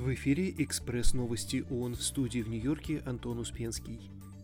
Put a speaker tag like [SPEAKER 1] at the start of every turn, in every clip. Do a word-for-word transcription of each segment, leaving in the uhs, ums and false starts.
[SPEAKER 1] В эфире «Экспресс-новости ООН», в студии в Нью-Йорке Антон Успенский.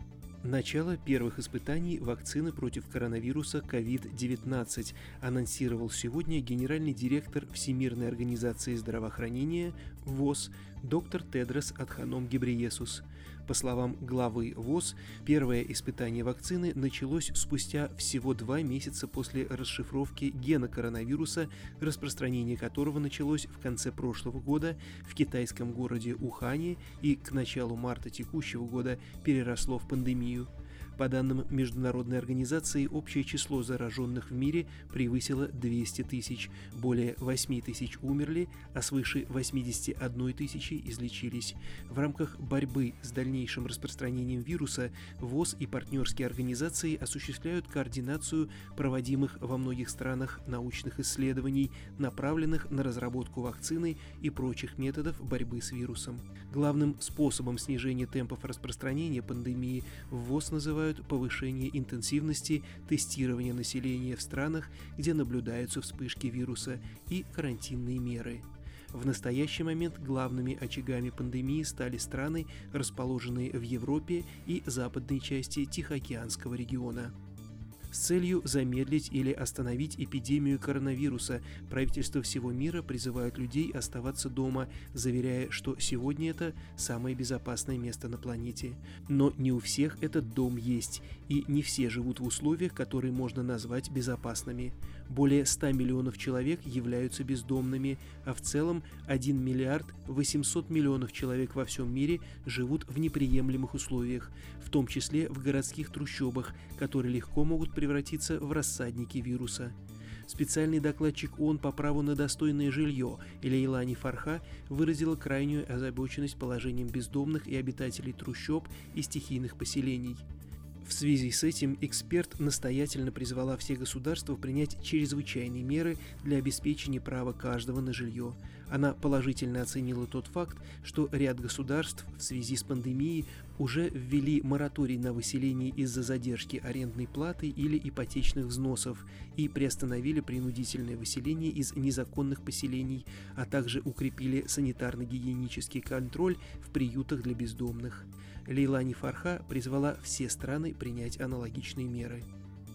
[SPEAKER 1] Начало первых испытаний вакцины против коронавируса ковид девятнадцать анонсировал сегодня генеральный директор Всемирной организации здравоохранения ВОЗ доктор Тедрос Адханом Гебрейесус. По словам главы ВОЗ, первое испытание вакцины началось спустя всего два месяца после расшифровки гена коронавируса, распространение которого началось в конце прошлого года в китайском городе Ухане и к началу марта текущего года переросло в пандемию. По данным международной организации, общее число зараженных в мире превысило двести тысяч, более восемь тысяч умерли, а свыше восемьдесят одна тысяча излечились. В рамках борьбы с дальнейшим распространением вируса ВОЗ и партнерские организации осуществляют координацию проводимых во многих странах научных исследований, направленных на разработку вакцины и прочих методов борьбы с вирусом. Главным способом снижения темпов распространения пандемии ВОЗ называют повышение интенсивности тестирования населения в странах, где наблюдаются вспышки вируса, и карантинные меры. В настоящий момент главными очагами пандемии стали страны, расположенные в Европе и западной части Тихоокеанского региона. С целью замедлить или остановить эпидемию коронавируса правительства всего мира призывают людей оставаться дома, заверяя, что сегодня это самое безопасное место на планете. Но не у всех этот дом есть, и не все живут в условиях, которые можно назвать безопасными. Более ста миллионов человек являются бездомными, а в целом один миллиард восемьсот миллионов человек во всем мире живут в неприемлемых условиях, в том числе в городских трущобах, которые легко могут превратиться в рассадники вируса. Специальный докладчик ООН по праву на достойное жилье Лейлани Фарха выразила крайнюю озабоченность положением бездомных и обитателей трущоб и стихийных поселений. В связи с этим эксперт настоятельно призвала все государства принять чрезвычайные меры для обеспечения права каждого на жилье. Она положительно оценила тот факт, что ряд государств в связи с пандемией уже ввели мораторий на выселение из-за задержки арендной платы или ипотечных взносов и приостановили принудительное выселение из незаконных поселений, а также укрепили санитарно-гигиенический контроль в приютах для бездомных. Лейлани Фарха призвала все страны принять аналогичные меры.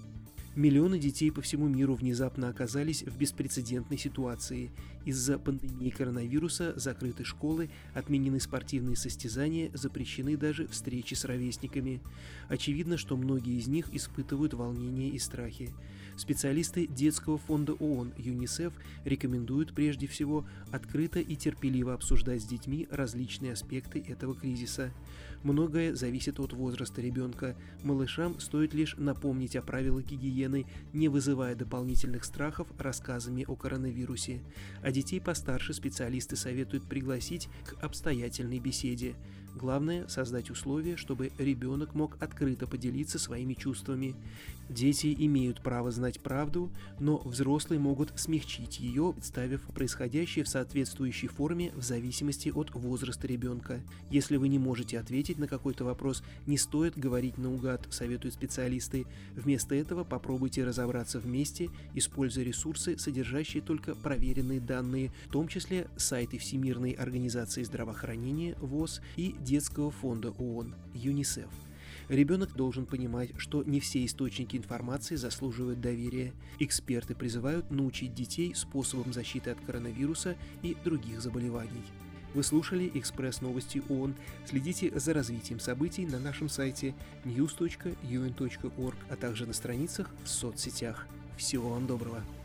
[SPEAKER 1] Миллионы детей по всему миру внезапно оказались в беспрецедентной ситуации. Из-за пандемии коронавируса закрыты школы, отменены спортивные состязания, запрещены даже встречи с ровесниками. Очевидно, что многие из них испытывают волнение и страхи. Специалисты Детского фонда ООН ЮНИСЕФ рекомендуют прежде всего открыто и терпеливо обсуждать с детьми различные аспекты этого кризиса. Многое зависит от возраста ребенка. Малышам стоит лишь напомнить о правилах гигиены, не вызывая дополнительных страхов рассказами о коронавирусе. А детей постарше специалисты советуют пригласить к обстоятельной беседе. Главное – создать условия, чтобы ребенок мог открыто поделиться своими чувствами. Дети имеют право знать правду, но взрослые могут смягчить ее, представив происходящее в соответствующей форме в зависимости от возраста ребенка. Если вы не можете ответить на какой-то вопрос, не стоит говорить наугад, советуют специалисты. Вместо этого попробуйте разобраться вместе, используя ресурсы, содержащие только проверенные данные, в том числе сайты Всемирной организации здравоохранения ВОЗ и Детского фонда ООН ЮНИСЕФ. Ребенок должен понимать, что не все источники информации заслуживают доверия. Эксперты призывают научить детей способам защиты от коронавируса и других заболеваний. Вы слушали «Экспресс-новости ООН». Следите за развитием событий на нашем сайте ньюс точка ю эн точка орг, а также на страницах в соцсетях. Всего вам доброго!